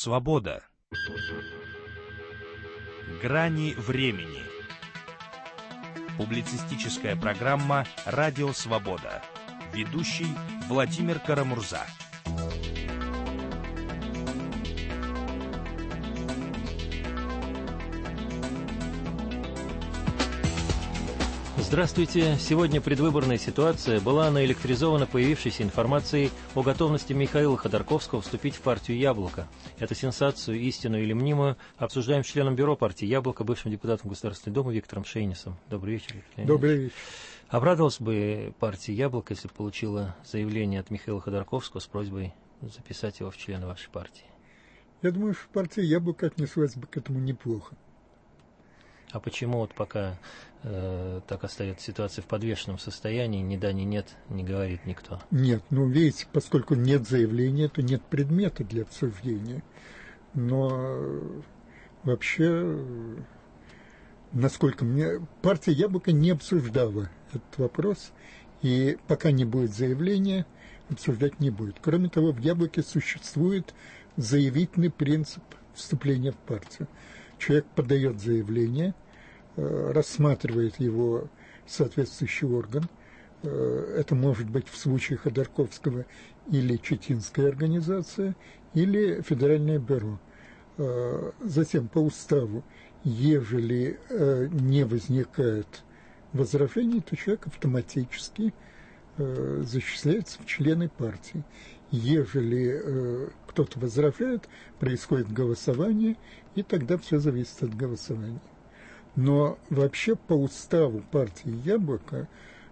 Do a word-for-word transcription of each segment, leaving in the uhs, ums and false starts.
Свобода. Грани времени. Публицистическая программа «Радио Свобода». Ведущий Владимир Карамурза. Здравствуйте. Сегодня предвыборная ситуация была наэлектризована появившейся информацией о готовности Михаила Ходорковского вступить в партию «Яблоко». Эту сенсацию, истинную или мнимую, обсуждаем с членом бюро партии «Яблоко», бывшим депутатом Государственной Думы Виктором Шейнисом. Добрый вечер, Виктор. Добрый вечер. Обрадовалась бы партия «Яблоко», если бы получила заявление от Михаила Ходорковского с просьбой записать его в члены вашей партии? Я думаю, что партия «Яблоко» отнеслась бы к этому неплохо. А почему вот пока э, так остается ситуация в подвешенном состоянии, ни да, ни нет, не говорит никто? Нет, ну видите, поскольку нет заявления, то нет предмета для обсуждения. Но вообще, насколько мне... Партия «Яблоко» не обсуждала этот вопрос, и пока не будет заявления, обсуждать не будет. Кроме того, в «Яблоке» существует заявительный принцип вступления в партию. Человек подает заявление, рассматривает его соответствующий орган. Это может быть в случае Ходорковского или Читинская организация, или Федеральное бюро. Затем по уставу, ежели не возникает возражений, то человек автоматически зачисляется в члены партии. Ежели кто-то возражает, происходит голосование, и тогда все зависит от голосования. Но вообще по уставу партии «Яблоко»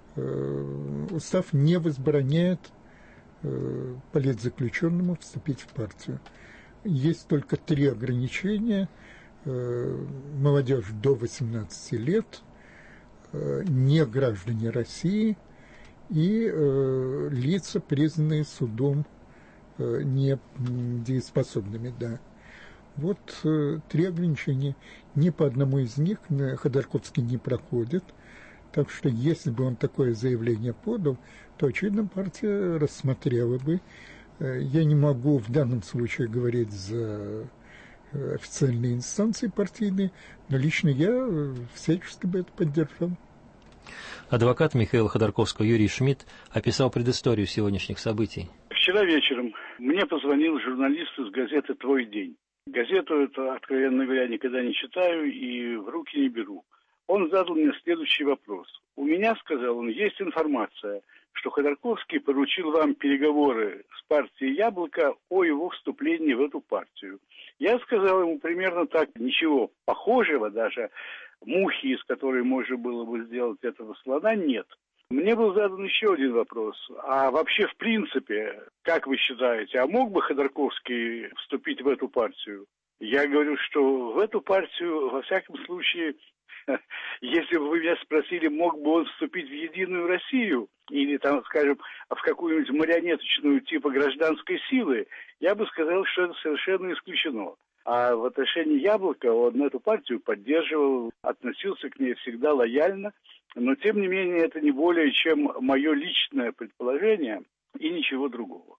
э, устав не возбраняет э, политзаключенному вступить в партию. Есть только три ограничения. Э, молодежь до восемнадцати лет, э, не граждане России и э, лица, признанные судом э, недееспособными, да. Вот э, три ограничения. Ни по одному из них Ходорковский не проходит. Так что если бы он такое заявление подал, то, очевидно, партия рассмотрела бы. Э, я не могу в данном случае говорить за э, официальные инстанции партийные, но лично я э, всячески бы это поддержал. Адвокат Михаила Ходорковского Юрий Шмидт описал предысторию сегодняшних событий. Вчера вечером мне позвонил журналист из газеты «Твой день». Газету эту, откровенно говоря, никогда не читаю и в руки не беру. Он задал мне следующий вопрос. У меня, сказал он, есть информация, что Ходорковский поручил вам переговоры с партией «Яблоко» о его вступлении в эту партию. Я сказал ему примерно так, ничего похожего, даже мухи, из которой можно было бы сделать этого слона, нет. Мне был задан еще один вопрос. А вообще, в принципе, как вы считаете, а мог бы Ходорковский вступить в эту партию? Я говорю, что в эту партию, во всяком случае, если бы вы меня спросили, мог бы он вступить в Единую Россию или, там, скажем, в какую-нибудь марионеточную типа гражданской силы, я бы сказал, что это совершенно исключено. А в отношении «Яблока» он эту партию поддерживал, относился к ней всегда лояльно. Но, тем не менее, это не более чем мое личное предположение и ничего другого.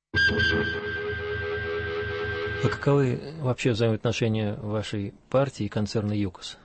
А каковы вообще взаимоотношения вашей партии и концерна «ЮКОС»?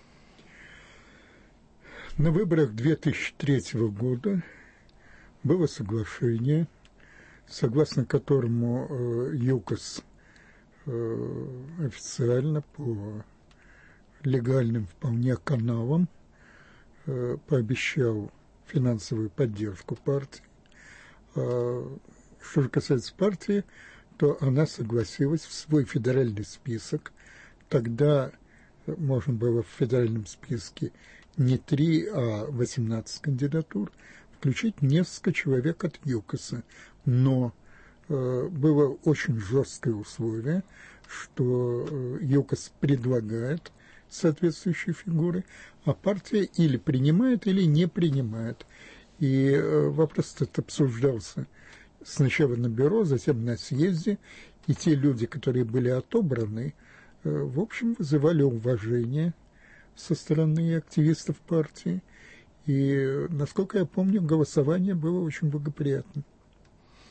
На выборах две тысячи третьего года было соглашение, согласно которому ЮКОС официально по легальным вполне каналам пообещал финансовую поддержку партии. Что же касается партии, то она согласилась в свой федеральный список. Тогда можно было в федеральном списке не три, а восемнадцать кандидатур, включить несколько человек от ЮКОСа. Но э, было очень жесткое условие, что э, ЮКОС предлагает соответствующие фигуры, а партия или принимает, или не принимает. И э, вопрос этот обсуждался сначала на бюро, затем на съезде, и те люди, которые были отобраны, э, в общем, вызывали уважение со стороны активистов партии. И, насколько я помню, голосование было очень благоприятным.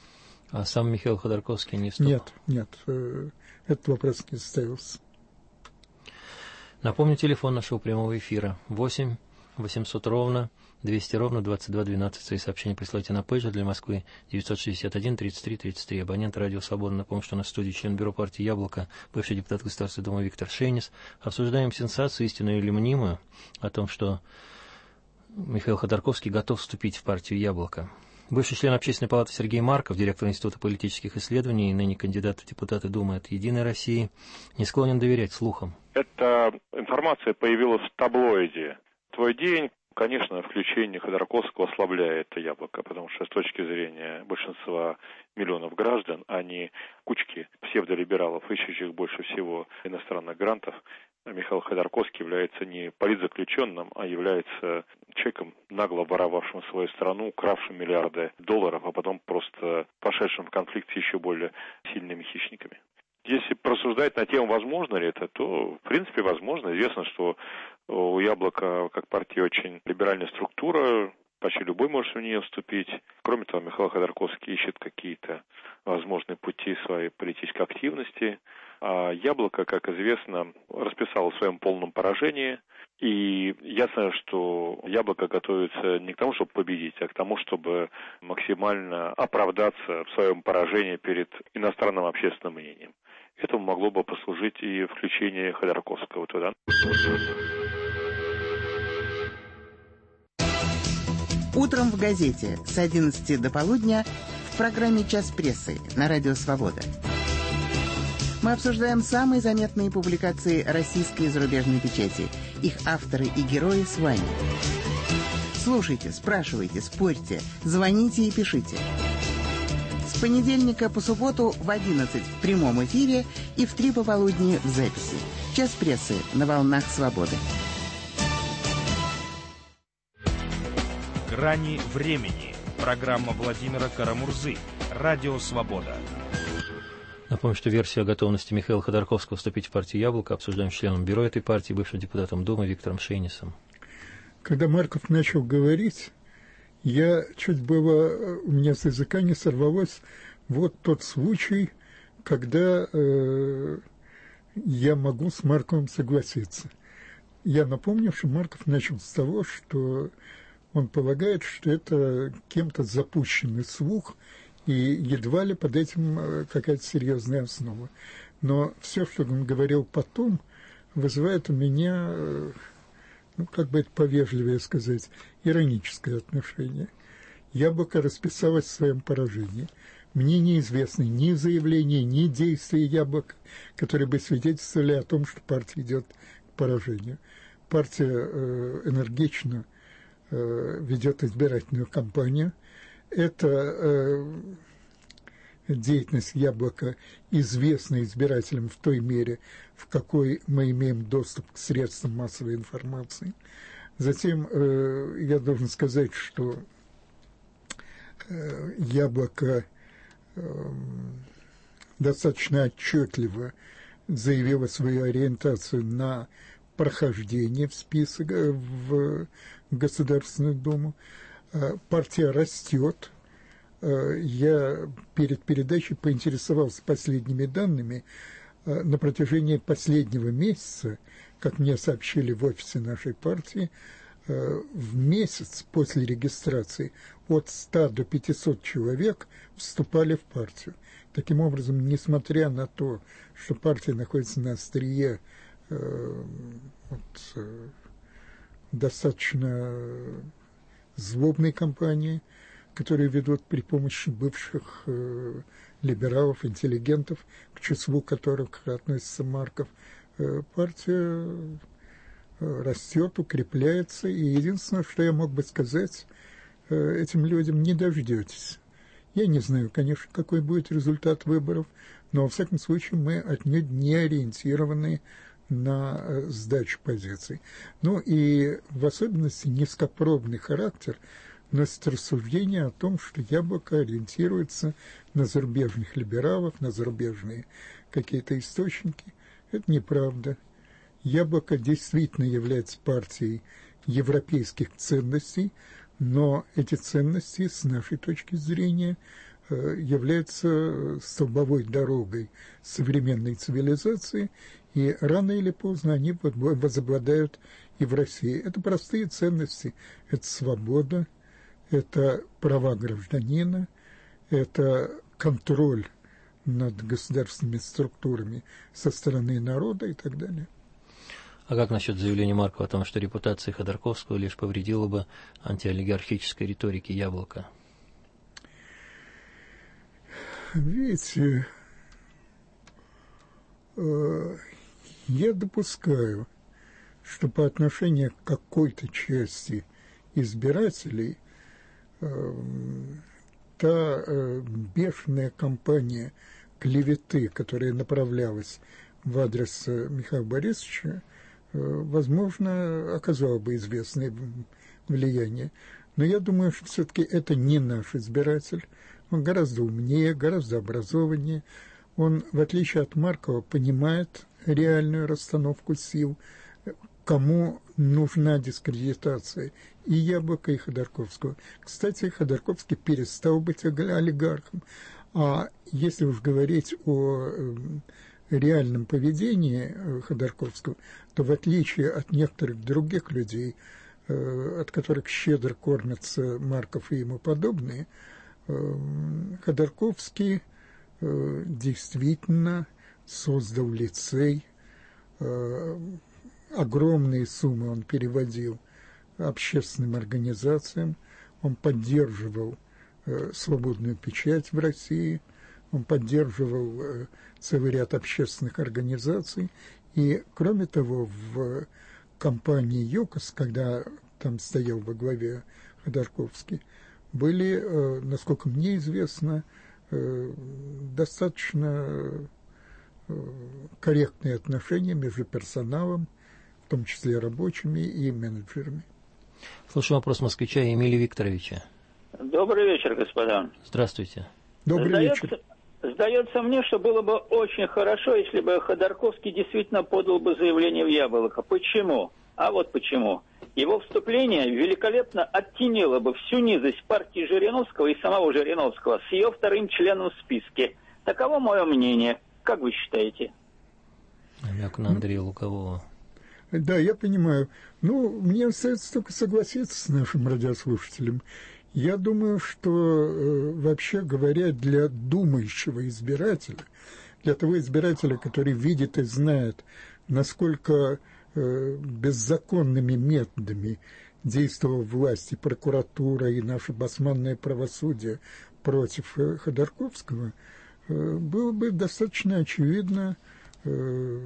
А сам Михаил Ходорковский не вступал? Нет, нет, этот вопрос не ставился. Напомню, телефон нашего прямого эфира восемь восемьсот ровно двести ровно двадцать два двенадцать. Свои сообщения присылайте на пейджер для Москвы девятьсот шестьдесят один тридцать три тридцать три. Абонент радио «Свобода». Напомню, что у нас в студии член бюро партии «Яблоко», бывший депутат Государственной Думы Виктор Шейнис. Обсуждаем сенсацию, истинную или мнимую, о том, что Михаил Ходорковский готов вступить в партию «Яблоко». Бывший член Общественной палаты Сергей Марков, директор Института политических исследований и ныне кандидат в депутаты Думы от «Единой России», не склонен доверять слухам. Эта информация появилась в таблоиде «Твой день». Конечно, включение Ходорковского ослабляет «Яблоко», потому что с точки зрения большинства миллионов граждан, а не кучки псевдолибералов, ищущих больше всего иностранных грантов, Михаил Ходорковский является не политзаключенным, а является человеком, нагло воровавшим свою страну, укравшим миллиарды долларов, а потом просто пошедшим в конфликт с еще более сильными хищниками. Если просуждать на тему, возможно ли это, то, в принципе, возможно. Известно, что у «Яблока» как партии очень либеральная структура, почти любой может в нее вступить. Кроме того, Михаил Ходорковский ищет какие-то возможные пути своей политической активности. А «Яблоко», как известно, расписало в своем полном поражении. И ясно, что «Яблоко» готовится не к тому, чтобы победить, а к тому, чтобы максимально оправдаться в своем поражении перед иностранным общественным мнением. Этому могло бы послужить и включение Ходорковского туда. Утром в газете с одиннадцати до полудня в программе «Час прессы» на радио «Свобода». Мы обсуждаем самые заметные публикации российской и зарубежной печати. Их авторы и герои с вами. Слушайте, спрашивайте, спорьте, звоните и пишите. С понедельника по субботу в одиннадцать в прямом эфире и в три пополудни в записи. «Час прессы» на волнах «Свободы». «Грани времени». Программа Владимира Карамурзы. Радио «Свобода». Напомню, что версию о готовности Михаила Ходорковского вступить в партию «Яблоко» обсуждаем с членом бюро этой партии, бывшим депутатом Думы Виктором Шейнисом. Когда Марков начал говорить, я чуть было, у меня с языка не сорвалось вот тот случай, когда э, я могу с Марковым согласиться. Я напомню, что Марков начал с того, что он полагает, что это кем-то запущенный слух, и едва ли под этим какая-то серьезная основа. Но все, что он говорил потом, вызывает у меня, ну, как бы это повежливее сказать, ироническое отношение. «Яблоко» расписалось в своем поражении. Мне неизвестны ни заявления, ни действия «Яблока», которые бы свидетельствовали о том, что партия идет к поражению. Партия э, энергично э, ведет избирательную кампанию. Эта э, деятельность «Яблока» известна избирателям в той мере, в какой мы имеем доступ к средствам массовой информации. Затем э, я должен сказать, что э, «Яблоко» э, достаточно отчетливо заявило свою ориентацию на прохождение в список в Государственную Думу. Партия растет. Я перед передачей поинтересовался последними данными. На протяжении последнего месяца, как мне сообщили в офисе нашей партии, в месяц после регистрации от ста до пятисот человек вступали в партию. Таким образом, несмотря на то, что партия находится на острие э, вот, э, достаточно злобной кампании, которые ведут при помощи бывших э, либералов, интеллигентов, к числу которых относится Марков, э, партия э, растет, укрепляется, и единственное, что я мог бы сказать э, этим людям: не дождетесь. Я не знаю, конечно, какой будет результат выборов, но, во всяком случае, мы отнюдь не ориентированы на э, сдачу позиций. Ну и в особенности низкопробный характер носит рассуждение о том, что «Яблоко» ориентируется на зарубежных либералов, на зарубежные какие-то источники. Это неправда. «Яблоко» действительно является партией европейских ценностей, но эти ценности, с нашей точки зрения, является столбовой дорогой современной цивилизации, и рано или поздно они возобладают и в России. Это простые ценности, это свобода, это права гражданина, это контроль над государственными структурами со стороны народа и так далее. А как насчет заявления Маркова о том, что репутация Ходорковского лишь повредила бы антиолигархической риторике «Яблока»? Видите, э, я допускаю, что по отношению к какой-то части избирателей э, та э, бешеная кампания клеветы, которая направлялась в адрес Михаила Борисовича, э, возможно, оказала бы известное влияние. Но я думаю, что все-таки это не наш избиратель. Он гораздо умнее, гораздо образованнее. Он, в отличие от Маркова, понимает реальную расстановку сил, кому нужна дискредитация, и Яблока, и Ходорковского. Кстати, Ходорковский перестал быть олигархом. А если уж говорить о реальном поведении Ходорковского, то в отличие от некоторых других людей, от которых щедро кормятся Марков и ему подобные, Ходорковский действительно создал лицей, огромные суммы он переводил общественным организациям, он поддерживал свободную печать в России, он поддерживал целый ряд общественных организаций, и, кроме того, в компании ЮКОС, когда там стоял во главе Ходорковский, были, насколько мне известно, достаточно корректные отношения между персоналом, в том числе рабочими и менеджерами. Слушаю вопрос москвича Эмилия Викторовича. Добрый вечер, господа. Здравствуйте. Добрый Сдается, вечер. Сдается мне, что было бы очень хорошо, если бы Ходорковский действительно подал бы заявление в Яблоко. Почему? А вот почему. Его вступление великолепно оттенило бы всю низость партии Жириновского и самого Жириновского с ее вторым членом в списке. Таково мое мнение. Как вы считаете? Намек на Андрея Лукового. Да, я понимаю. Ну, мне остается только согласиться с нашим радиослушателем. Я думаю, что, э, вообще говоря, для думающего избирателя, для того избирателя, который видит и знает, насколько э, беззаконными методами действовала власть и прокуратура, и наше басманное правосудие против э, Ходорковского, э, было бы достаточно очевидно, э,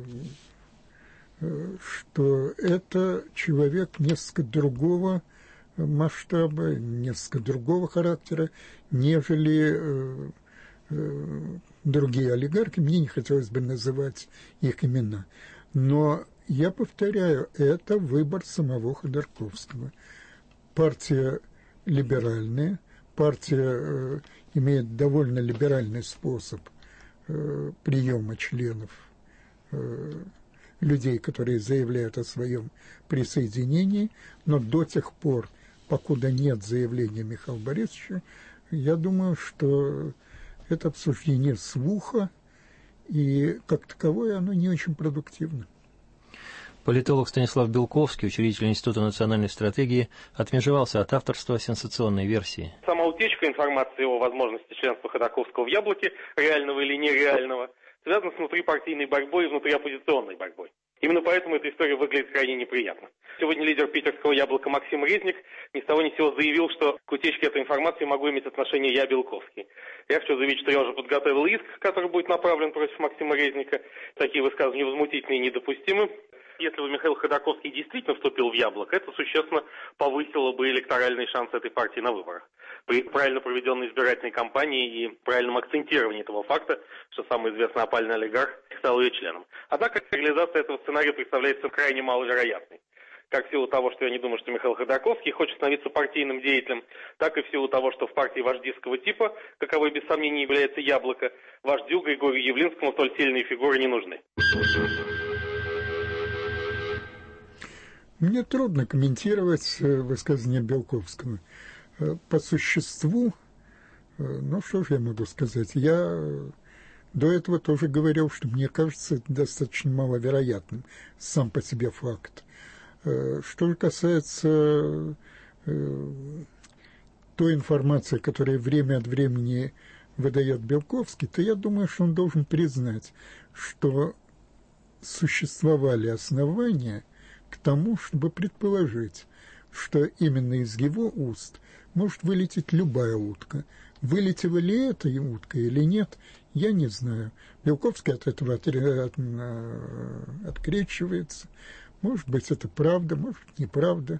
э, что это человек несколько другого масштаба, несколько другого характера, нежели э, э, другие олигархи. Мне не хотелось бы называть их имена. Но я повторяю, это выбор самого Ходорковского. Партия либеральная, партия э, имеет довольно либеральный способ э, приема членов, э, людей, которые заявляют о своем присоединении, но до тех пор, покуда нет заявления Михаила Борисовича, я думаю, что это обсуждение слуха, и как таковое оно не очень продуктивно. Политолог Станислав Белковский, учредитель Института национальной стратегии, отмежевался от авторства сенсационной версии. Сама утечка информации о возможности членства Ходорковского в «Яблоке», реального или нереального, связана с внутрипартийной борьбой и внутриоппозиционной борьбой. Именно поэтому эта история выглядит крайне неприятно. Сегодня лидер питерского «Яблока» Максим Резник ни с того ни с сего заявил, что к утечке этой информации могу иметь отношение я, Белковский. Я хочу заявить, что я уже подготовил иск, который будет направлен против Максима Резника. Такие высказывания невозмутительны и недопустимы. Если бы Михаил Ходорковский действительно вступил в «Яблоко», это существенно повысило бы электоральные шансы этой партии на выборах. При правильно проведенной избирательной кампании и правильном акцентировании этого факта, что самый известный опальный олигарх стал ее членом. Однако реализация этого сценария представляется крайне маловероятной. Как в силу того, что я не думаю, что Михаил Ходорковский хочет становиться партийным деятелем, так и в силу того, что в партии вождистского типа, каковой без сомнений является «Яблоко», вождю Григорию Явлинскому столь сильные фигуры не нужны. Мне трудно комментировать высказывания Белковского. По существу Ну, что же я могу сказать? Я до этого тоже говорил, что мне кажется, это достаточно маловероятным сам по себе факт. Что же касается той информации, которую время от времени выдает Белковский, то я думаю, что он должен признать, что существовали основания к тому, чтобы предположить, что именно из его уст может вылететь любая утка. Вылетела ли эта утка или нет, я не знаю. Белковский от этого от, от, открещивается. Может быть, это правда, может, неправда.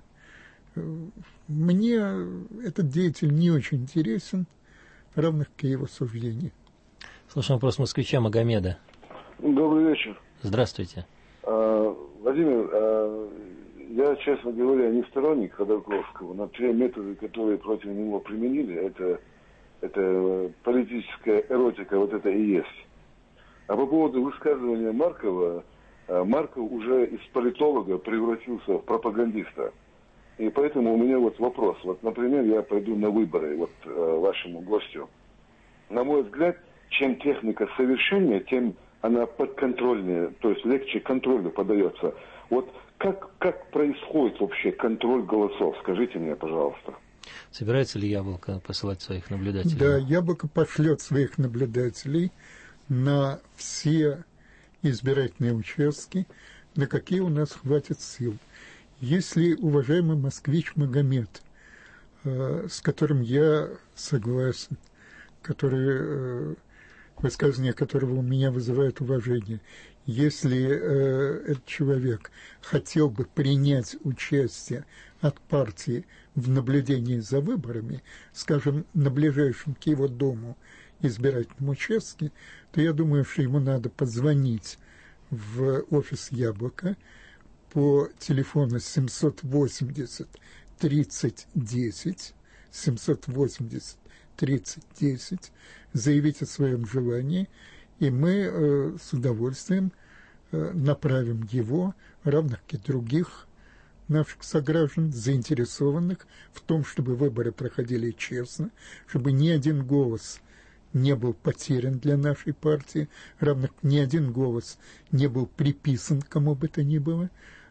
Мне этот деятель не очень интересен, равно как и его суждения. Слушаем вопрос москвича Магомеда. Добрый вечер. Здравствуйте. А, Владимир, а, я, честно говоря, не сторонник Ходорковского, но те методы, которые против него применили, это, это политическая эротика, вот это и есть. А по поводу высказывания Маркова, Марков уже из политолога превратился в пропагандиста. И поэтому у меня вот вопрос. Вот, например, я пойду на выборы вот э, вашему гостю. На мой взгляд, чем техника совершеннее, тем она подконтрольнее, то есть легче контролю подается. Вот как, как происходит вообще контроль голосов? Скажите мне, пожалуйста. Собирается ли Яблоко посылать своих наблюдателей? Да, Яблоко пошлет своих наблюдателей на все избирательные участки, на какие у нас хватит сил. Если уважаемый москвич Магомед, э, с которым я согласен, который, э, высказывание которого у меня вызывает уважение, если э, этот человек хотел бы принять участие от партии в наблюдении за выборами, скажем, на ближайшем к его дому избирательном участке, то я думаю, что ему надо позвонить в офис Яблока по телефону семьсот восемьдесят тридцать десять, семьсот восемьдесят тридцать десять, заявить о своем желании, и мы э, с удовольствием э, направим его, равно как и других наших сограждан, заинтересованных в том, чтобы выборы проходили честно, чтобы ни один голос не был потерян для нашей партии, равно как ни один голос не был приписан кому бы то ни было.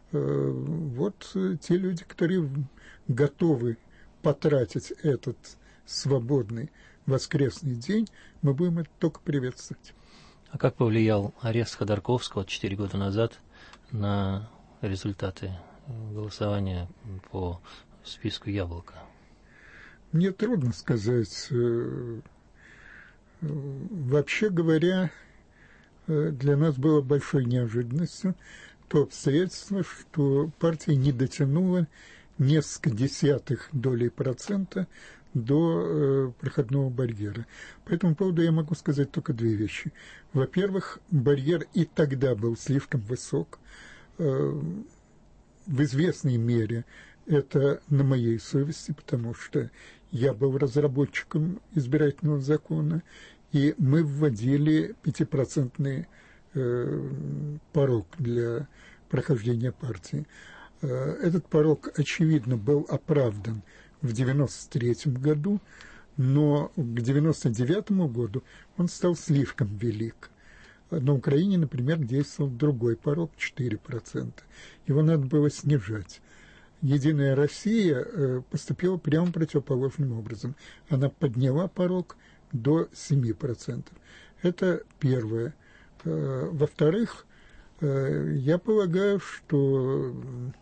Вот те люди, которые готовы потратить этот свободный воскресный день, мы будем это только приветствовать. А как повлиял арест Ходорковского четыре года назад на результаты голосования по списку Яблока? Мне трудно сказать. Вообще говоря, для нас было большой неожиданностью то обстоятельство, что партия не дотянула несколько десятых долей процента до э, проходного барьера. По этому поводу я могу сказать только две вещи. Во-первых, барьер и тогда был слишком высок. Э, в известной мере это на моей совести, потому что я был разработчиком избирательного закона, и мы вводили пятипроцентный э, порог для прохождения партии. Э, этот порог, очевидно, был оправдан в девяносто третьем году, но к девяносто девятому году он стал слишком велик. На Украине, например, действовал другой порог, четыре процента. Его надо было снижать. Единая Россия поступила прямо противоположным образом. Она подняла порог до семи процентов. Это первое. Во-вторых, я полагаю, что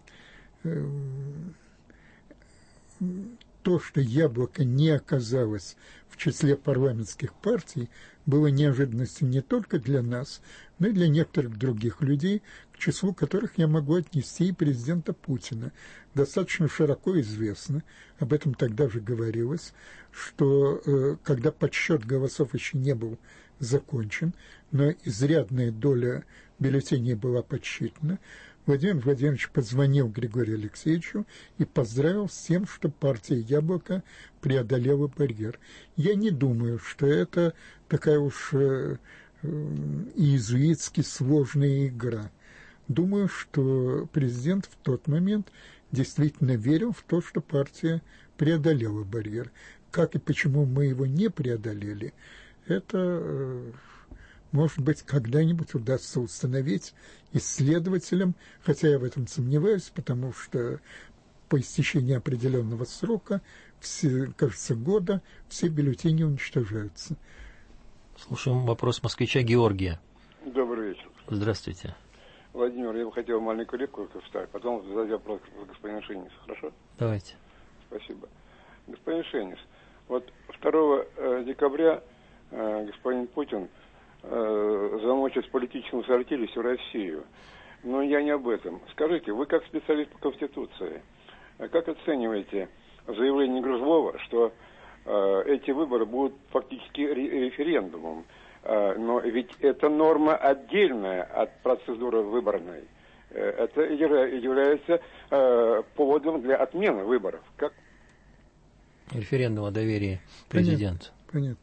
то, что Яблоко не оказалось в числе парламентских партий, было неожиданностью не только для нас, но и для некоторых других людей, к числу которых я могу отнести и президента Путина. Достаточно широко известно, об этом тогда же говорилось, что э, когда подсчет голосов еще не был закончен, но изрядная доля бюллетеней была подсчитана, Владимир Владимирович позвонил Григорию Алексеевичу и поздравил с тем, что партия «Яблоко» преодолела барьер. Я не думаю, что это такая уж э, иезуитски сложная игра. Думаю, что президент в тот момент действительно верил в то, что партия преодолела барьер. как и почему мы его не преодолели, это, может быть, когда-нибудь удастся установить исследователям, хотя я в этом сомневаюсь, потому что по истечении определенного срока, все, кажется, года, все бюллетени уничтожаются. Слушаем вопрос москвича Георгия. Добрый вечер. Здравствуйте. Владимир, я бы хотел маленькую реплику вставить, потом задать вопрос господину Шенису, хорошо? Давайте. Спасибо. Господин Шенис, вот второго декабря э, господин Путин э, замочит в политическом сортире всю Россию. Но я не об этом. Скажите, вы как специалист по Конституции, как оцениваете заявление Грызлова, что э, эти выборы будут фактически референдумом? Э, но ведь это норма отдельная от процедуры выборной. Э, это является э, поводом для отмены выборов. Как? Референдум о доверии президенту. Понятно.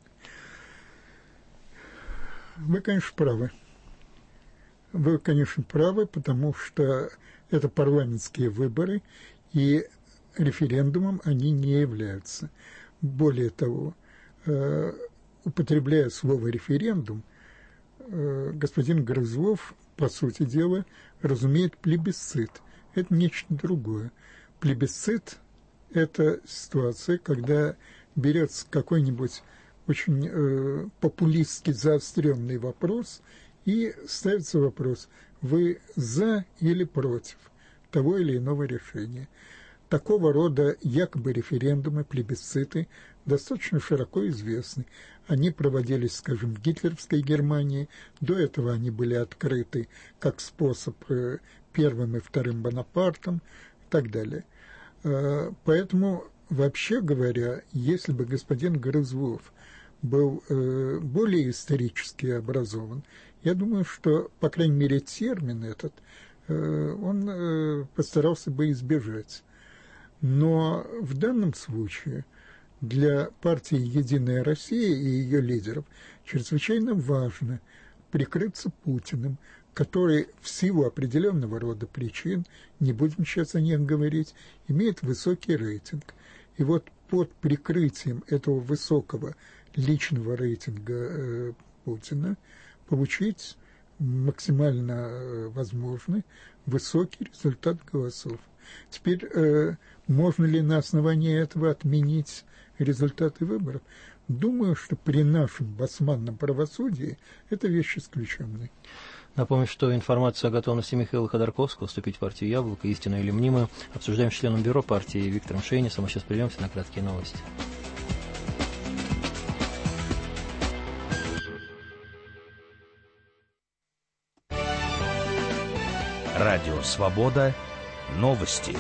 Понятно. Вы, конечно, правы. Вы, конечно, правы, потому что это парламентские выборы, и референдумом они не являются. Более того, э, употребляя слово «референдум», э, господин Грызлов, по сути дела, разумеет плебисцит. Это нечто другое. Плебисцит – это ситуация, когда берется какой-нибудь очень э, популистски заостренный вопрос, и ставится вопрос, вы за или против того или иного решения. Такого рода якобы референдумы, плебисциты достаточно широко известны. Они проводились, скажем, в гитлеровской Германии, до этого они были открыты как способ первым и вторым Бонапартом и так далее. Поэтому, вообще говоря, если бы господин Грызлов был более исторически образован, я думаю, что, по крайней мере, термин этот он постарался бы избежать. Но в данном случае для партии «Единая Россия» и ее лидеров чрезвычайно важно прикрыться Путиным, который в силу определенного рода причин, не будем сейчас о них говорить, имеет высокий рейтинг. И вот под прикрытием этого высокого личного рейтинга э, Путина получить максимально э, возможный высокий результат голосов. Теперь, э, можно ли на основании этого отменить результаты выборов? Думаю, что при нашем басманном правосудии это вещь исключенная. Напомню, что информацию о готовности Михаила Ходорковского вступить в партию «Яблоко», «Истина или мнимая» обсуждаем с членом бюро партии Виктором Шейнисом. А сейчас прервемся на краткие новости. Радио «Свобода». Новости.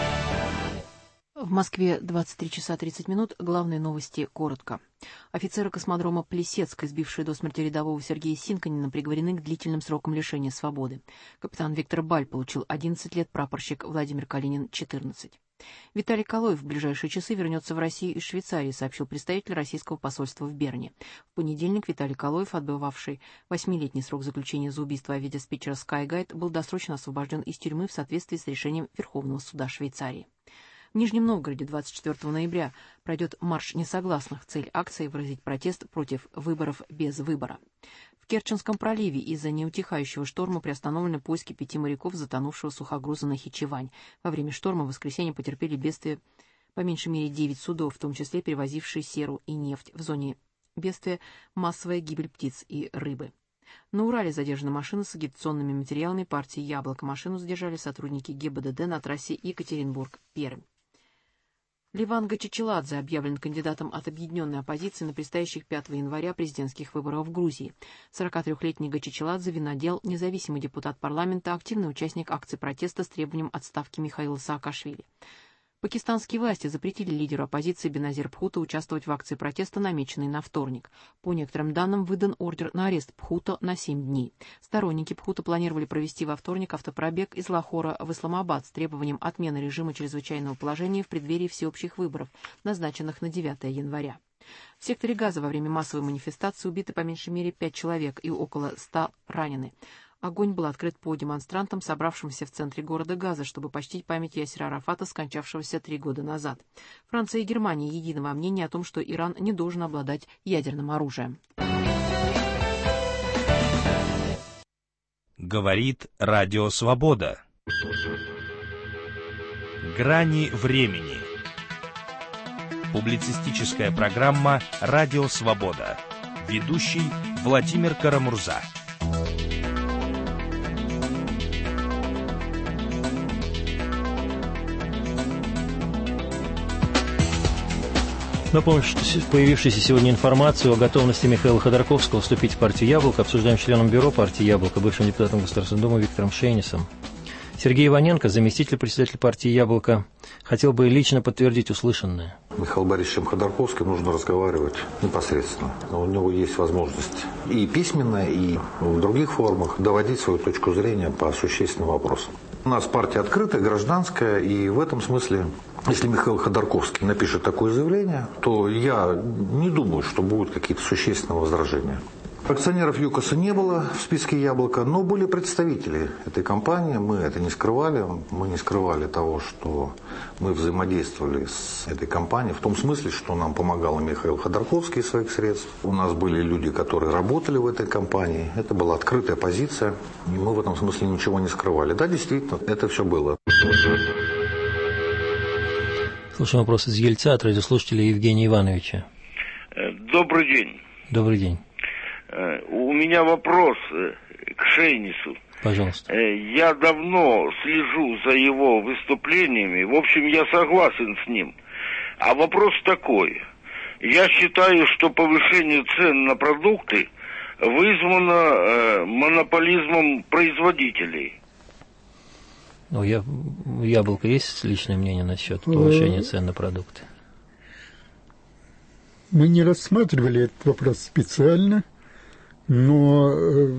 В Москве двадцать три часа тридцать минут. Главные новости коротко. Офицеры космодрома Плесецк, избившие до смерти рядового Сергея Синканина, приговорены к длительным срокам лишения свободы. Капитан Виктор Баль получил одиннадцать лет, прапорщик Владимир Калинин – четырнадцать. Виталий Калоев в ближайшие часы вернется в Россию из Швейцарии, сообщил представитель российского посольства в Берне. В понедельник Виталий Калоев, отбывавший восьмилетний срок заключения за убийство авиадиспетчера Skygate, был досрочно освобожден из тюрьмы в соответствии с решением Верховного суда Швейцарии. В Нижнем Новгороде двадцать четвёртого ноября пройдет марш несогласных. Цель акции – выразить протест против выборов без выбора. В Керченском проливе из-за неутихающего шторма приостановлены поиски пяти моряков, затонувшего сухогруза «Нахичевань». Во время шторма в воскресенье потерпели бедствие по меньшей мере девять судов, в том числе перевозившие серу и нефть. В зоне бедствия массовая гибель птиц и рыбы. На Урале задержана машина с агитационными материалами партии «Яблоко». Машину задержали сотрудники ГИБДД на трассе Екатеринбург-Пермь. Ливан Гачичеладзе объявлен кандидатом от объединенной оппозиции на предстоящих пятого января президентских выборах в Грузии. сорокатрёхлетний Гачичеладзе, винодел, независимый депутат парламента, активный участник акций протеста с требованием отставки Михаила Саакашвили. Пакистанские власти запретили лидеру оппозиции Беназир Бхутто участвовать в акции протеста, намеченной на вторник. По некоторым данным, выдан ордер на арест Бхутто на семь дней. Сторонники Бхутто планировали провести во вторник автопробег из Лахора в Исламабад с требованием отмены режима чрезвычайного положения в преддверии всеобщих выборов, назначенных на девятое января. В секторе Газа во время массовой манифестации убиты по меньшей мере пять человек и около ста ранены. Огонь был открыт по демонстрантам, собравшимся в центре города Газа, чтобы почтить память Ясера Арафата, скончавшегося три года назад. Франция и Германия единого мнения о том, что Иран не должен обладать ядерным оружием. Говорит Радио Свобода. Грани времени. Публицистическая программа «Радио Свобода». Ведущий Владимир Карамурза. Напомню, что появившуюся сегодня информацию о готовности Михаила Ходорковского вступить в партию «Яблоко» обсуждаем с членом бюро партии «Яблоко», бывшим депутатом Государственной Думы Виктором Шейнисом. Сергей Иваненко, заместитель председателя партии «Яблоко», хотел бы лично подтвердить услышанное. Михаилом Борисовичем Ходорковским нужно разговаривать непосредственно. У него есть возможность и письменно, и в других формах доводить свою точку зрения по существенным вопросам. У нас партия открытая, гражданская, и в этом смысле, если Михаил Ходорковский напишет такое заявление, то я не думаю, что будут какие-то существенные возражения. Акционеров ЮКОСа не было в списке «Яблоко», но были представители этой компании. Мы это не скрывали. Мы не скрывали того, что мы взаимодействовали с этой компанией, в том смысле, что нам помогал Михаил Ходорковский из своих средств. У нас были люди, которые работали в этой компании. Это была открытая позиция, и мы в этом смысле ничего не скрывали. Да, действительно, это все было. Слушаем вопрос из Ельца от радиослушателя Евгения Ивановича. Добрый день. Добрый день. У меня вопрос к Шейнису. Пожалуйста. Я давно слежу за его выступлениями. В общем, я согласен с ним. А вопрос такой. Я считаю, что повышение цен на продукты вызвано монополизмом производителей. Ну, я, у «Яблока» есть личное мнение насчет повышения цен на продукты? Мы не рассматривали этот вопрос специально, но э,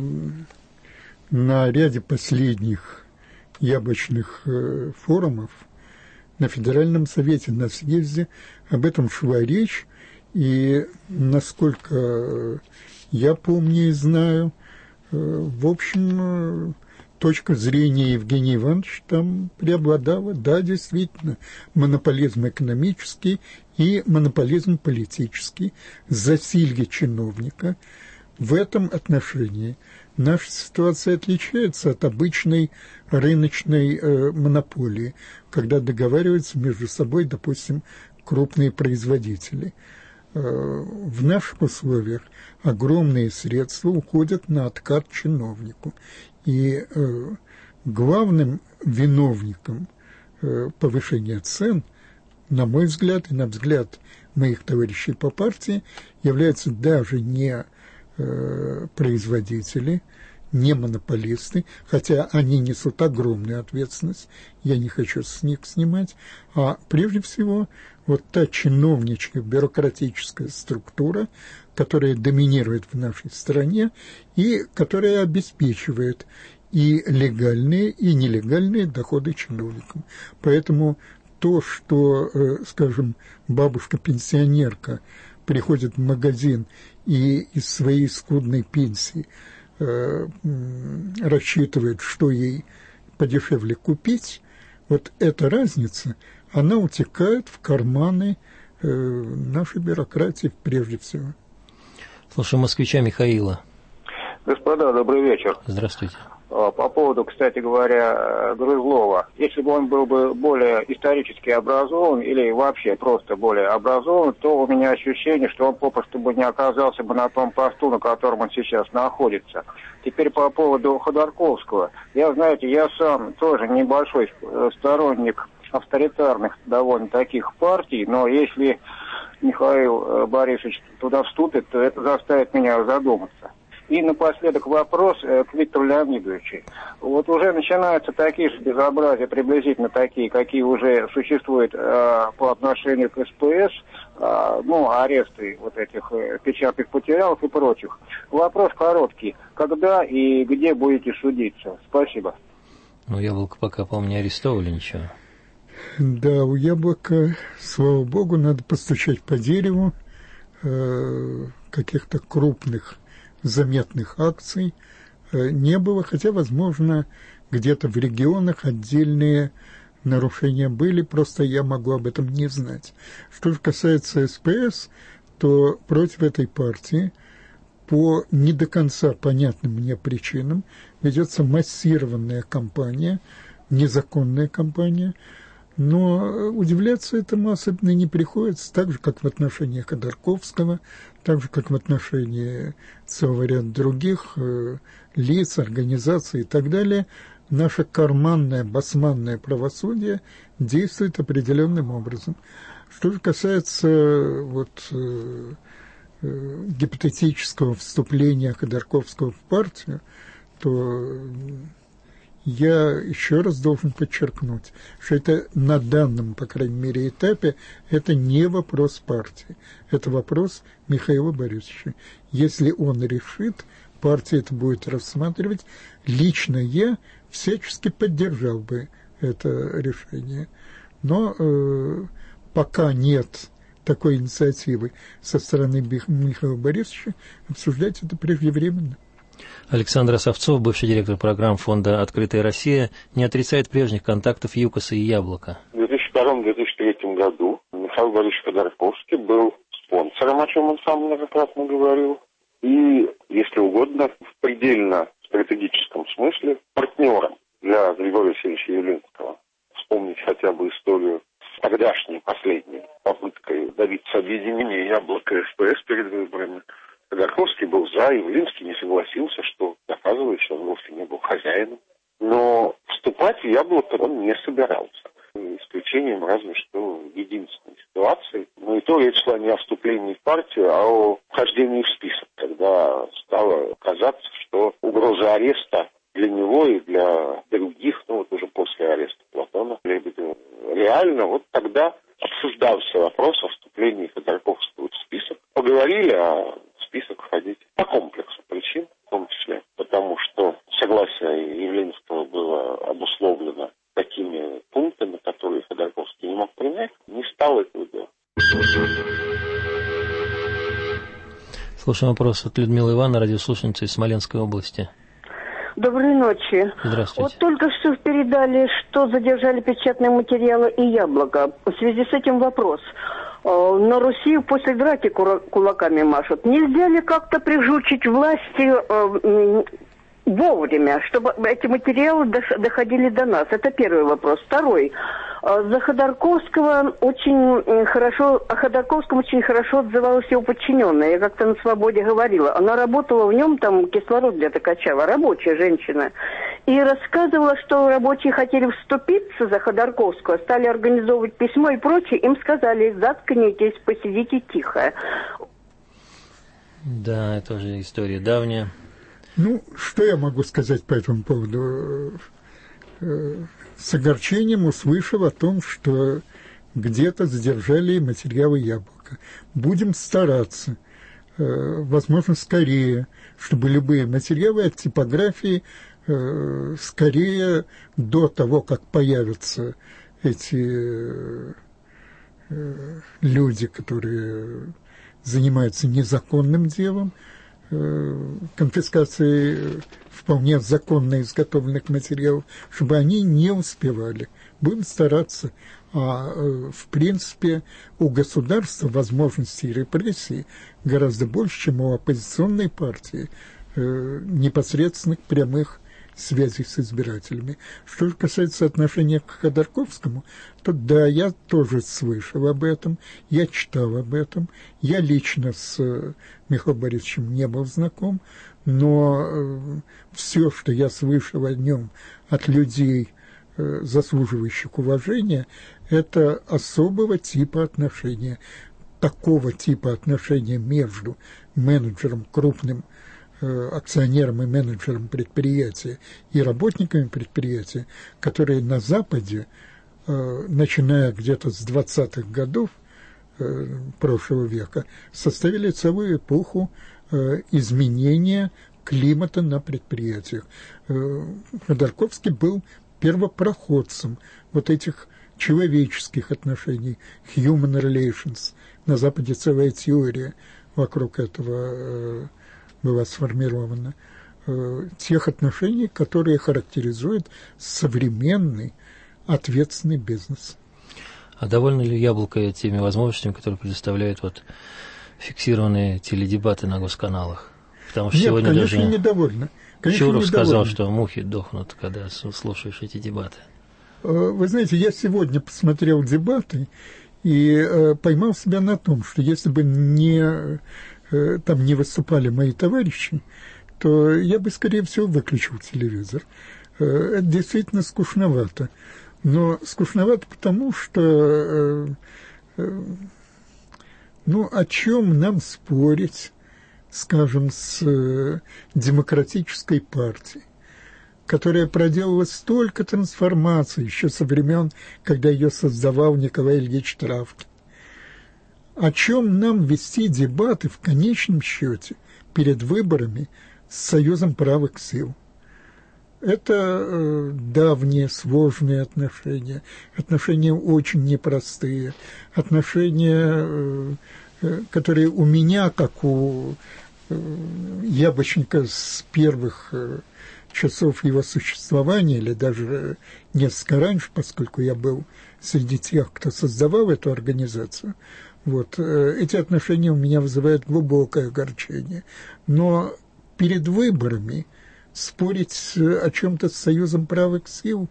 на ряде последних яблочных э, форумов на Федеральном совете, на съезде об этом шла речь, и насколько я помню и знаю, э, в общем, э, точка зрения Евгения Ивановича там преобладала. Да, действительно, монополизм экономический и монополизм политический, засилье чиновника. В этом отношении наша ситуация отличается от обычной рыночной э, монополии, когда договариваются между собой, допустим, крупные производители. Э, в наших условиях огромные средства уходят на откат чиновнику. И э, главным виновником э, повышения цен, на мой взгляд и на взгляд моих товарищей по партии, являются даже не э, производители, не монополисты, хотя они несут огромную ответственность, я не хочу с них снимать, а прежде всего вот та чиновничья бюрократическая структура, которая доминирует в нашей стране и которая обеспечивает и легальные, и нелегальные доходы чиновникам. Поэтому то, что, скажем, бабушка-пенсионерка приходит в магазин и из своей скудной пенсии э, рассчитывает, что ей подешевле купить, вот эта разница, она утекает в карманы э, нашей бюрократии прежде всего. Слушаем москвича Михаила. Господа, добрый вечер. Здравствуйте. По поводу, кстати говоря, Грызлова. Если бы он был бы более исторически образован или вообще просто более образован, то у меня ощущение, что он попросту бы не оказался бы на том посту, на котором он сейчас находится. Теперь по поводу Ходорковского. Я, знаете, я сам тоже небольшой сторонник авторитарных довольно таких партий, но если Михаил Борисович туда вступит, то это заставит меня задуматься. И напоследок вопрос к Виктору Леонидовичу. Вот уже начинаются такие же безобразия, приблизительно такие, какие уже существуют э, по отношению к СПС, э, ну, аресты вот этих э, печатных материалов и прочих. Вопрос короткий. Когда и где будете судиться? Спасибо. Ну, «Яблоко» пока, по-моему, не арестовали ничего. Да, у «Яблока», слава богу, надо постучать по дереву э, каких-то крупных заметных акций не было, хотя, возможно, где-то в регионах отдельные нарушения были, просто я могу об этом не знать. Что же касается СПС, то против этой партии по не до конца понятным мне причинам ведется массированная кампания, незаконная кампания, но удивляться этому особенно не приходится, так же, как в отношении Ходорковского, так же, как в отношении целого ряда других э, лиц, организаций и так далее. Наше карманное, басманное правосудие действует определенным образом. Что же касается вот, э, э, гипотетического вступления Ходорковского в партию, то я еще раз должен подчеркнуть, что это на данном, по крайней мере, этапе, это не вопрос партии, это вопрос Михаила Борисовича. Если он решит, партия это будет рассматривать, лично я всячески поддержал бы это решение. Но э, пока нет такой инициативы со стороны Михаила Борисовича, обсуждать это преждевременно. Александр Осовцов, бывший директор программ фонда «Открытая Россия», не отрицает прежних контактов ЮКОСа и «Яблока». В две тысячи втором — две тысячи третьем году Михаил Борисович Ходорковский был спонсором, о чем он сам многократно говорил, и, если угодно, в предельно стратегическом смысле партнером для Григория Васильевича Явлинского. Вспомнить хотя бы историю с тогдашней последней попыткой добиться объединения «Яблока» и СПС перед выборами. Ходорковский был за, Явлинский не согласился, что доказывает, что он вовсе не был хозяином. Но вступать в «Яблоко» он не собирался. Исключением разве что единственной ситуации. Но и то речь шла не о вступлении в партию, а о вхождении в список, когда стало казаться, что угроза ареста для него и для других, ну вот уже после ареста Платона Лебедева, реально вот тогда обсуждался вопрос о вступлении Ходорковского в список. Поговорили о список входить по комплексу причин, в том числе потому, что согласие Явлинского было обусловлено такими пунктами, которые Ходорковский не мог принять, не стал этого делать. Слушаем вопрос от Людмилы Ивановны, радиослушательницы из Смоленской области. Доброй ночи. Здравствуйте. Вот только что передали, что задержали печатные материалы и «Яблоко». В связи с этим вопрос. На Руси после драки кулаками машут. Нельзя ли как-то прижучить власти вовремя, чтобы эти материалы доходили до нас? Это первый вопрос. Второй. За Ходорковского очень хорошо, о Ходорковском очень хорошо отзывалась его подчиненная. Я как-то на «Свободе» говорила. Она работала в нем, там кислород для качала, рабочая женщина. И рассказывала, что рабочие хотели вступиться за Ходорковского, стали организовывать письмо и прочее. Им сказали: заткнитесь, посидите тихо. Да, это уже история давняя. Ну, что я могу сказать по этому поводу? С огорчением услышал о том, что где-то задержали материалы «Яблока». Будем стараться, возможно, скорее, чтобы любые материалы от типографии скорее до того, как появятся эти люди, которые занимаются незаконным делом, конфискации вполне законно изготовленных материалов, чтобы они не успевали. Будем стараться. А в принципе у государства возможностей репрессий гораздо больше, чем у оппозиционной партии, непосредственных прямых связей с избирателями. Что же касается отношения к Ходорковскому, то да, я тоже слышал об этом, я читал об этом, я лично с Михаилом Борисовичем не был знаком, но э, все, что я слышал о нем от людей, э, заслуживающих уважения, это особого типа отношения, такого типа отношения между менеджером крупным, акционерам и менеджерам предприятия и работниками предприятия, которые на Западе, начиная где-то с двадцатых годов прошлого века, составили целую эпоху изменения климата на предприятиях. Ходорковский был первопроходцем вот этих человеческих отношений, human relations. На Западе целая теория вокруг этого была сформирована. э, тех отношений, которые характеризуют современный ответственный бизнес. А довольны ли Яблоко теми возможностями, которые предоставляют вот фиксированные теледебаты на госканалах? Потому что Нет, сегодня конечно, даже недовольна. Конечно, Чуров недовольна. сказал, что мухи дохнут, когда слушаешь эти дебаты. Вы знаете, я сегодня посмотрел дебаты и э, поймал себя на том, что если бы не, э, там не выступали мои товарищи, то я бы, скорее всего, выключил телевизор. Э, это действительно скучновато. Но скучновато потому, что э, э, ну, о чем нам спорить, скажем, с э, демократической партией, которая проделала столько трансформаций еще со времен, когда ее создавал Николай Ильич Травкин. О чем нам вести дебаты в конечном счете перед выборами с Союзом правых сил? Это э, давние, сложные отношения, отношения очень непростые, отношения, э, э, которые у меня, как у э, Яблочника с первых э, часов его существования, или даже несколько раньше, поскольку я был среди тех, кто создавал эту организацию, вот, эти отношения у меня вызывают глубокое огорчение. Но перед выборами спорить о чем-то с Союзом правых сил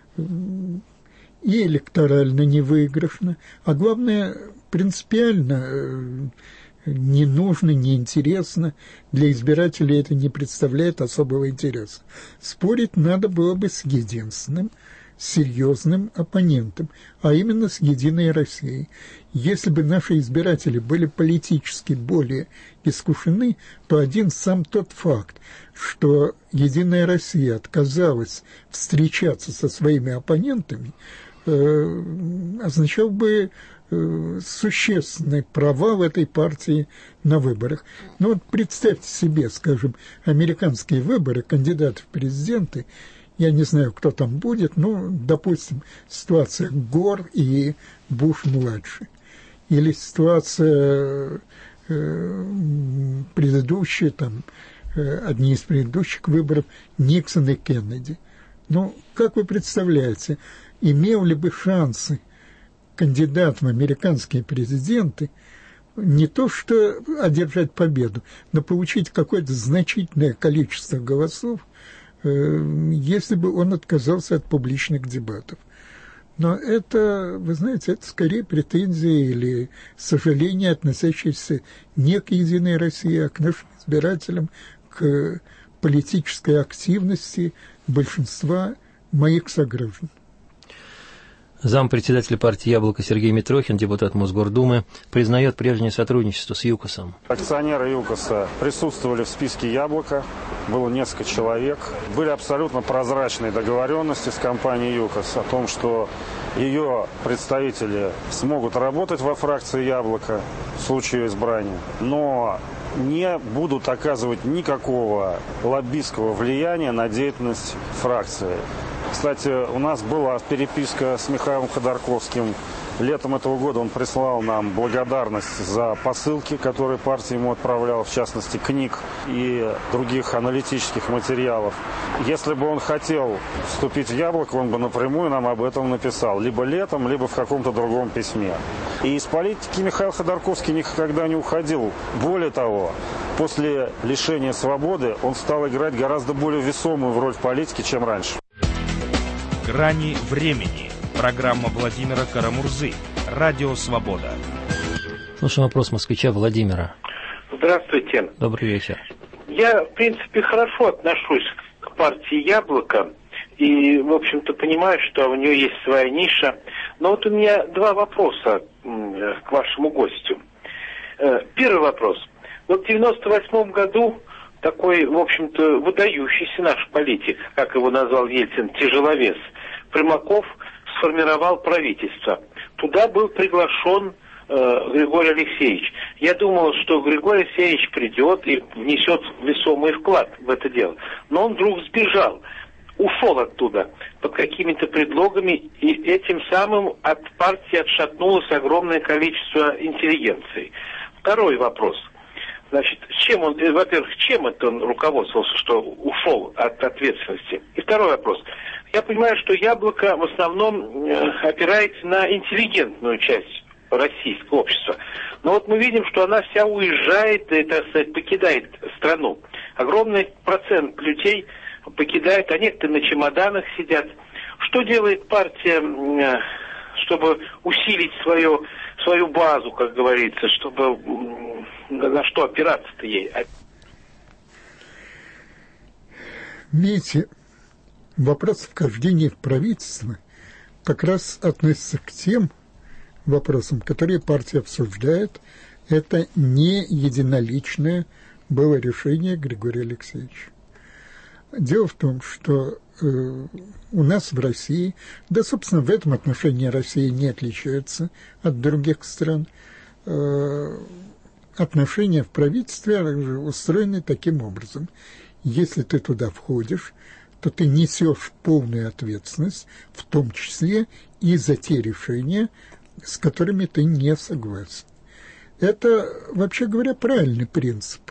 и электорально невыигрышно, а главное, принципиально не нужно, не интересно, для избирателей это не представляет особого интереса. Спорить надо было бы с единственным серьезным оппонентом, а именно с «Единой Россией». Если бы наши избиратели были политически более искушены, то один сам тот факт, что «Единая Россия» отказалась встречаться со своими оппонентами, э, означал бы существенный провал этой партии на выборах. Ну вот представьте себе, скажем, американские выборы, кандидаты в президенты, я не знаю, кто там будет, но, допустим, ситуация Гор и Буш-младший, или ситуация э, предыдущая, там, э, одни из предыдущих выборов Никсон и Кеннеди. Ну, как вы представляете, имел ли бы шансы кандидат в американские президенты не то что одержать победу, но получить какое-то значительное количество голосов, э, если бы он отказался от публичных дебатов. Но это, вы знаете, это скорее претензии или сожаления, относящиеся не к «Единой России», а к нашим избирателям, к политической активности большинства моих сограждан. Зампредседателя партии «Яблоко» Сергей Митрохин, депутат Мосгордумы, признает прежнее сотрудничество с ЮКОСом. Акционеры ЮКОСа присутствовали в списке «Яблоко», было несколько человек. Были абсолютно прозрачные договоренности с компанией ЮКОС о том, что ее представители смогут работать во фракции «Яблоко» в случае избрания, но не будут оказывать никакого лоббистского влияния на деятельность фракции. Кстати, у нас была переписка с Михаилом Ходорковским. Летом этого года он прислал нам благодарность за посылки, которые партия ему отправляла, в частности, книг и других аналитических материалов. Если бы он хотел вступить в «Яблоко», он бы напрямую нам об этом написал. Либо летом, либо в каком-то другом письме. И из политики Михаил Ходорковский никогда не уходил. Более того, после лишения свободы он стал играть гораздо более весомую роль в политике, чем раньше. «Грани времени». Программа Владимира Карамурзы. Радио «Свобода». Слушаем вопрос москвича Владимира. Здравствуйте. Добрый вечер. Я, в принципе, хорошо отношусь к партии «Яблоко». И, в общем-то, понимаю, что у нее есть своя ниша. Но вот у меня два вопроса к вашему гостю. Первый вопрос. Вот в девяносто восьмом году такой, в общем-то, выдающийся наш политик, как его назвал Ельцин, тяжеловес, Примаков, сформировал правительство. Туда был приглашен э, Григорий Алексеевич. Я думал, что Григорий Алексеевич придет и внесет весомый вклад в это дело. Но он вдруг сбежал, ушел оттуда под какими-то предлогами, и этим самым от партии отшатнулось огромное количество интеллигенции. Второй вопрос. Значит, чем он, во-первых, чем это он руководствовался, что ушел от ответственности? И второй вопрос. Я понимаю, что Яблоко в основном опирается на интеллигентную часть российского общества. Но вот мы видим, что она вся уезжает и, так сказать, покидает страну. Огромный процент людей покидает, а некоторые на чемоданах сидят. Что делает партия, чтобы усилить свою, свою базу, как говорится, чтобы на что опираться-то ей? Видите, вопрос вхождения в правительство как раз относится к тем вопросам, которые партия обсуждает. Это не единоличное было решение Григория Алексеевича. Дело в том, что э, у нас в России, да, собственно, в этом отношении Россия не отличается от других стран, э, отношения в правительстве устроены таким образом. Если ты туда входишь, то ты несешь полную ответственность, в том числе и за те решения, с которыми ты не согласен. Это, вообще говоря, правильный принцип.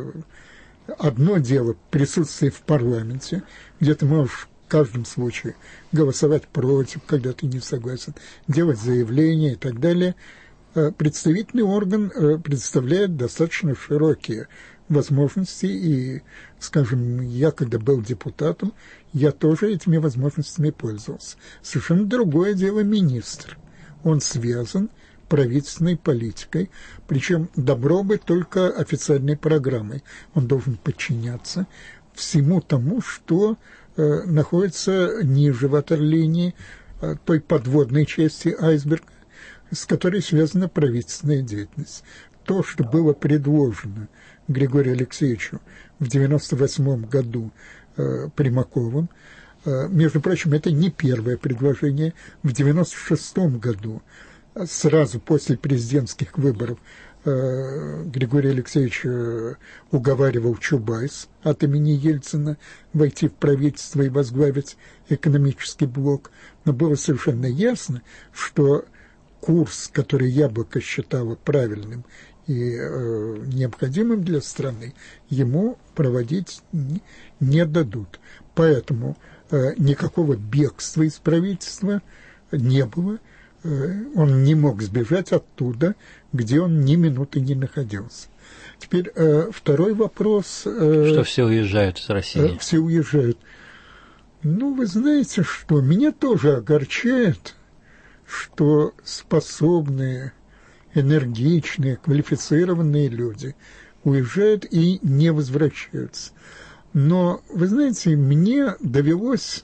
Одно дело присутствие в парламенте, где ты можешь в каждом случае голосовать против, когда ты не согласен, делать заявления и так далее. Представительный орган представляет достаточно широкие возможности, и, скажем, я, когда был депутатом, я тоже этими возможностями пользовался. Совершенно другое дело министр. Он связан правительственной политикой, причем добро бы только официальной программой. Он должен подчиняться всему тому, что э, находится ниже ватерлинии, э, той подводной части айсберга, с которой связана правительственная деятельность. То, что было предложено Григорию Алексеевичу в девяносто восьмом году э, Примаковым, э, между прочим, это не первое предложение. В девяносто шестом году, сразу после президентских выборов, э, Григорий Алексеевич э, уговаривал Чубайс от имени Ельцина войти в правительство и возглавить экономический блок. Но было совершенно ясно, что курс, который Яблоко считало правильным и э, необходимым для страны, ему проводить не, не дадут. Поэтому э, никакого бегства из правительства не было. Э, он не мог сбежать оттуда, где он ни минуты не находился. Теперь э, второй вопрос. Э, что все уезжают из России? Э, все уезжают. Ну, вы знаете, что меня тоже огорчает, что способные, энергичные, квалифицированные люди уезжают и не возвращаются. Но, вы знаете, мне довелось,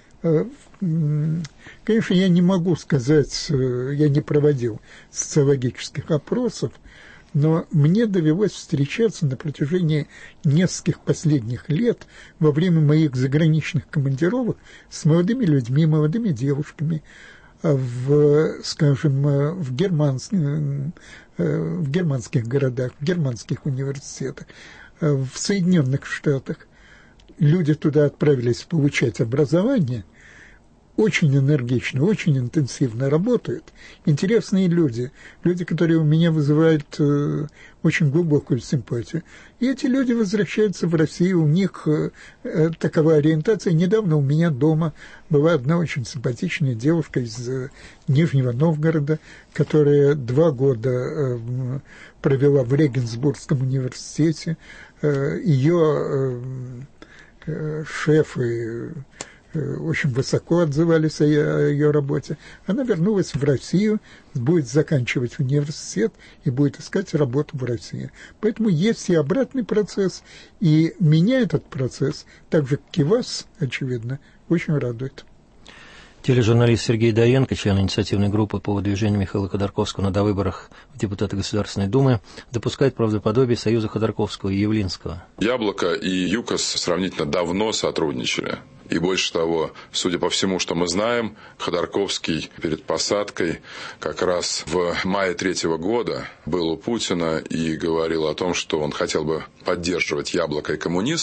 конечно, я не могу сказать, я не проводил социологических опросов, но мне довелось встречаться на протяжении нескольких последних лет во время моих заграничных командировок с молодыми людьми, молодыми девушками, в, скажем, в, германских, в германских городах, в германских университетах, в Соединенных Штатах. Люди туда отправились получать образование, очень энергично, очень интенсивно работают. Интересные люди, люди, которые у меня вызывают э, очень глубокую симпатию. И эти люди возвращаются в Россию, у них э, такова ориентация. Недавно у меня дома была одна очень симпатичная девушка из э, Нижнего Новгорода, которая два года э, провела в Регенсбургском университете. Э, ее э, шефы очень высоко отзывались о ее работе. Она вернулась в Россию, будет заканчивать университет и будет искать работу в России. Поэтому есть и обратный процесс, и меня этот процесс, так же, как и вас, очевидно, очень радует. Тележурналист Сергей Доенко, член инициативной группы по выдвижению Михаила Ходорковского на довыборах в депутаты Государственной Думы, допускает правдоподобие союза Ходорковского и Явлинского. Яблоко и ЮКОС сравнительно давно сотрудничали. И больше того, судя по всему, что мы знаем, Ходорковский перед посадкой как раз в мае третьего года был у Путина и говорил о том, что он хотел бы поддерживать Яблоко и коммунистов.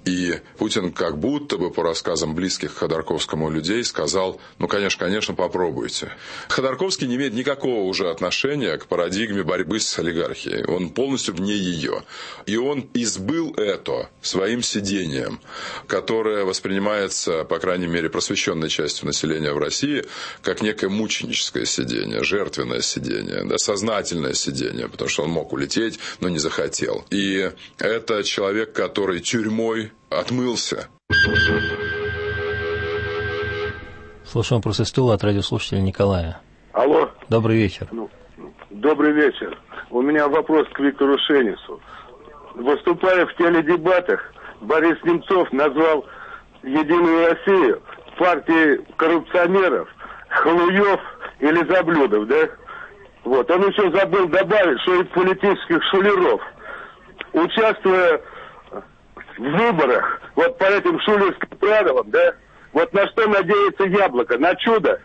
И Путин как будто бы, по рассказам близких к Ходорковскому людей, сказал, ну, конечно, конечно, попробуйте. Ходорковский не имеет никакого уже отношения к парадигме борьбы с олигархией. Он полностью вне ее. И он избыл это своим сидением, которое воспринимается, по крайней мере, просвещенной частью населения в России, как некое мученическое сидение, жертвенное сидение, да, сознательное сидение, потому что он мог улететь, но не захотел. И это человек, который тюрьмой отмылся. Слушаем вопрос из стула от радиослушателя Николая. Алло. Добрый вечер. Ну, добрый вечер. У меня вопрос к Виктору Шенису. Выступая в теледебатах, Борис Немцов назвал «Единую Россию» партией коррупционеров, халуев и лизоблюдов, да? Вот. Он еще забыл добавить, что и политических шулеров. Участвуя в выборах, вот по этим шулерским правилам, да, вот на что надеется Яблоко? На чудо?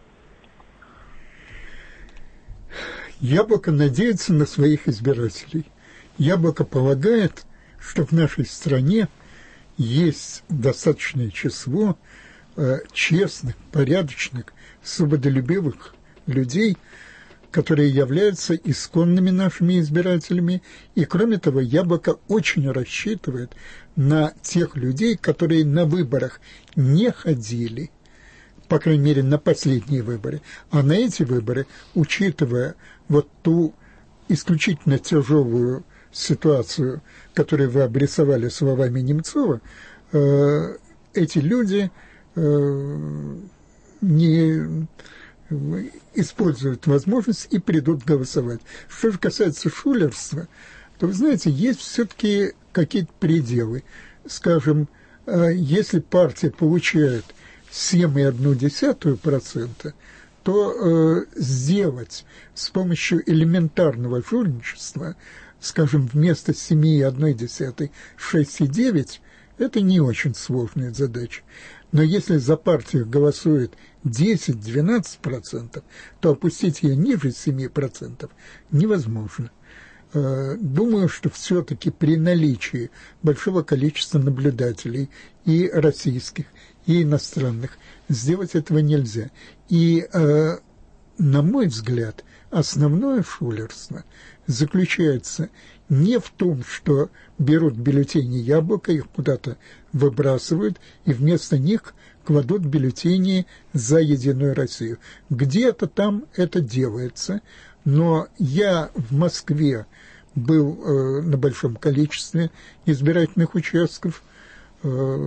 Яблоко надеется на своих избирателей. Яблоко полагает, что в нашей стране есть достаточное число э, честных, порядочных, свободолюбивых людей, которые являются исконными нашими избирателями. И, кроме того, Яблоко очень рассчитывает на тех людей, которые на выборах не ходили, по крайней мере, на последние выборы. А на эти выборы, учитывая вот ту исключительно тяжелую ситуацию, которую вы обрисовали словами Немцова, э, эти люди э, не используют возможность и придут голосовать. Что же касается шулерства, то, вы знаете, есть все-таки какие-то пределы. Скажем, если партия получает семь целых одна десятая процента, то э, сделать с помощью элементарного жульничества, скажем, вместо семь целых одна десятая шесть целых девять десятых, это не очень сложная задача. Но если за партию голосует десять-двенадцать процентов, то опустить ее ниже семи процентов невозможно. Думаю, что все-таки при наличии большого количества наблюдателей и российских, и иностранных сделать этого нельзя. И, на мой взгляд, основное шулерство заключается не в том, что берут бюллетени Яблока, их куда-то выбрасывают, и вместо них кладут бюллетени за Единую Россию. Где-то там это делается, но я в Москве был э, на большом количестве избирательных участков э,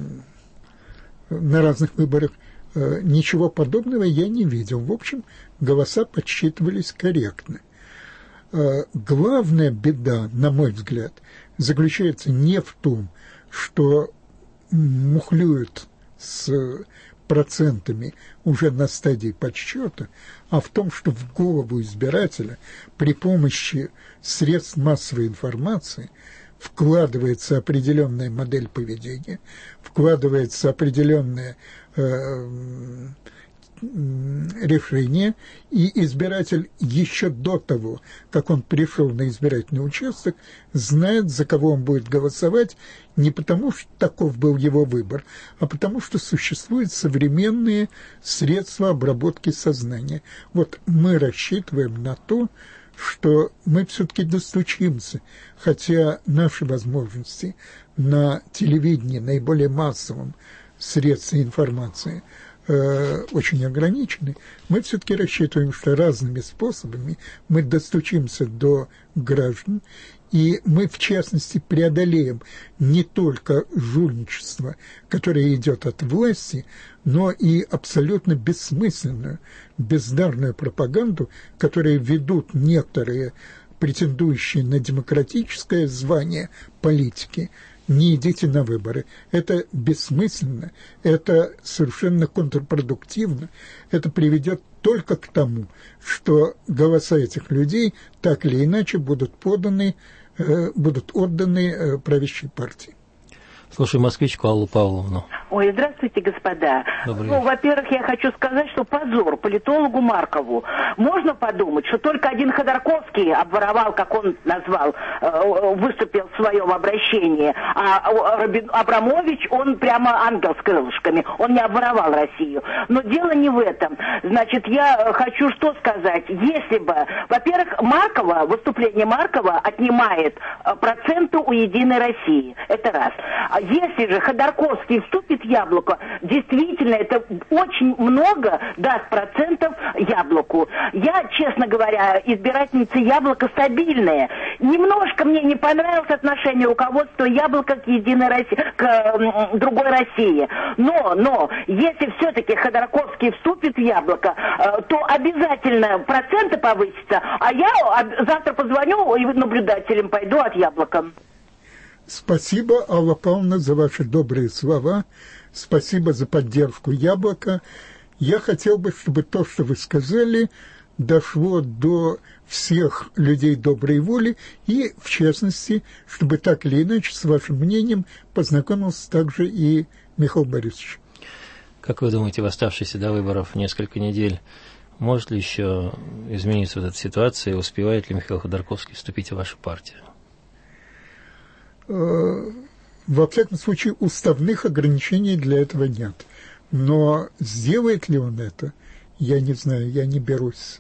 на разных выборах. Э, ничего подобного я не видел. В общем, голоса подсчитывались корректно. Э, главная беда, на мой взгляд, заключается не в том, что мухлюют с процентами уже на стадии подсчета, а в том, что в голову избирателя при помощи средств массовой информации вкладывается определенная модель поведения, вкладывается определенное э, решение, и избиратель еще до того, как он пришел на избирательный участок, знает, за кого он будет голосовать, не потому, что таков был его выбор, а потому, что существуют современные средства обработки сознания. Вот мы рассчитываем на то, что мы все-таки достучимся, хотя наши возможности на телевидении, наиболее массовом средстве информации, э, очень ограничены, мы все-таки рассчитываем, что разными способами мы достучимся до граждан, и мы, в частности, преодолеем не только жульничество, которое идет от власти, но и абсолютно бессмысленную, бездарную пропаганду, которую ведут некоторые претендующие на демократическое звание политики. Не идите на выборы. Это бессмысленно, это совершенно контрпродуктивно, это приведет только к тому, что голоса этих людей так или иначе будут поданы, будут отданы правящей партии. Слушай москвичку Аллу Павловну. Ой, здравствуйте, господа. Добрый ну, вечер. во-первых, я хочу сказать, что позор политологу Маркову. Можно подумать, что только один Ходорковский обворовал, как он назвал, выступил в своем обращении, а Абрамович, он прямо ангел с крылышками, он не обворовал Россию. Но дело не в этом. Значит, я хочу что сказать. Если бы, во-первых, Маркова, выступление Маркова отнимает проценты у Единой России. Это раз. Если же Ходорковский вступит в Яблоко, действительно, это очень много даст процентов Яблоку. Я, честно говоря, избирательница Яблока стабильная. Немножко мне не понравилось отношение руководства Яблока к Единой России, к э, другой России. Но, но, если все-таки Ходорковский вступит в Яблоко, э, то обязательно проценты повысятся, а я завтра позвоню и наблюдателем пойду от Яблока. Спасибо, Алла Павловна, за ваши добрые слова. Спасибо за поддержку Яблока. Я хотел бы, чтобы то, что вы сказали, дошло до всех людей доброй воли и, в частности, чтобы так или иначе с вашим мнением познакомился также и Михаил Борисович. Как вы думаете, в оставшиеся до выборов несколько недель может ли еще измениться вот эта ситуация, и успевает ли Михаил Ходорковский вступить в вашу партию? Во всяком случае, уставных ограничений для этого нет. Но сделает ли он это, я не знаю, я не берусь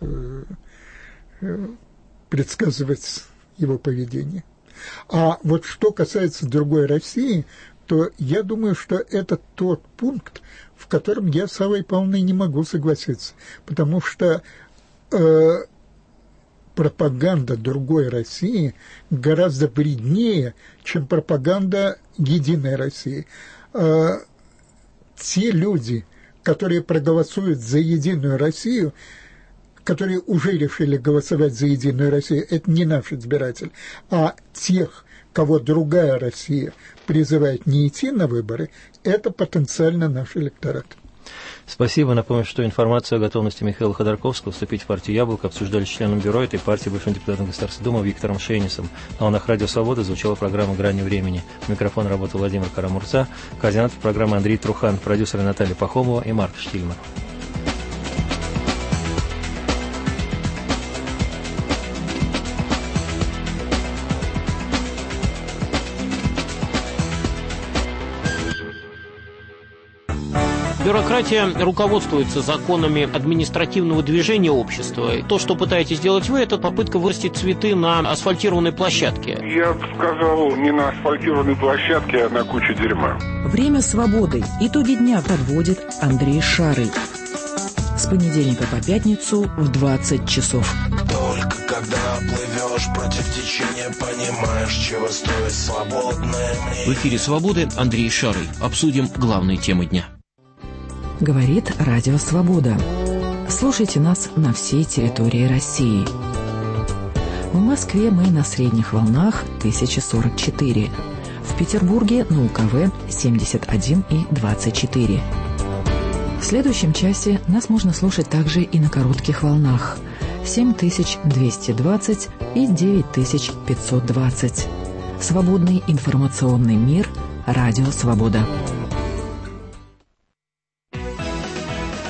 предсказывать его поведение. А вот что касается другой России, то я думаю, что это тот пункт, в котором я с Аллой Павловной не могу согласиться, потому что э, пропаганда другой России гораздо вреднее, чем пропаганда Единой России. Э, те люди, которые проголосуют за Единую Россию, которые уже решили голосовать за Единую Россию, это не наш избиратель, а тех, кого другая Россия призывает не идти на выборы, это потенциально наш электорат. Спасибо. Напомню, что информацию о готовности Михаила Ходорковского вступить в партию «Яблоко» обсуждали с членом бюро этой партии, бывшим депутатом Государственной Думы Виктором Шейнисом. На волнах Радио Свобода звучала программа «Грани времени». У микрофона работал Владимир Карамурца, координатор программы Андрей Трухан, продюсеры Наталья Пахомова и Марк Штильман. Бюрократия руководствуется законами административного движения общества. То, что пытаетесь сделать вы, это попытка вырастить цветы на асфальтированной площадке. Я бы сказал, не на асфальтированной площадке, а на куче дерьма. Время свободы. Итоги дня подводит Андрей Шарый. С понедельника по пятницу в двадцать часов. Только когда плывешь против течения, понимаешь, чего стоит свободное мнение. В эфире «Свободы» Андрей Шарый. Обсудим главные темы дня. Говорит Радио Свобода. Слушайте нас на всей территории России. В Москве мы на средних волнах тысяча сорок четыре. В Петербурге на УКВ семьдесят один и двадцать четыре. В следующем часе нас можно слушать также и на коротких волнах семь тысяч двести двадцать и девять тысяч пятьсот двадцать. Свободный информационный мир. Радио Свобода.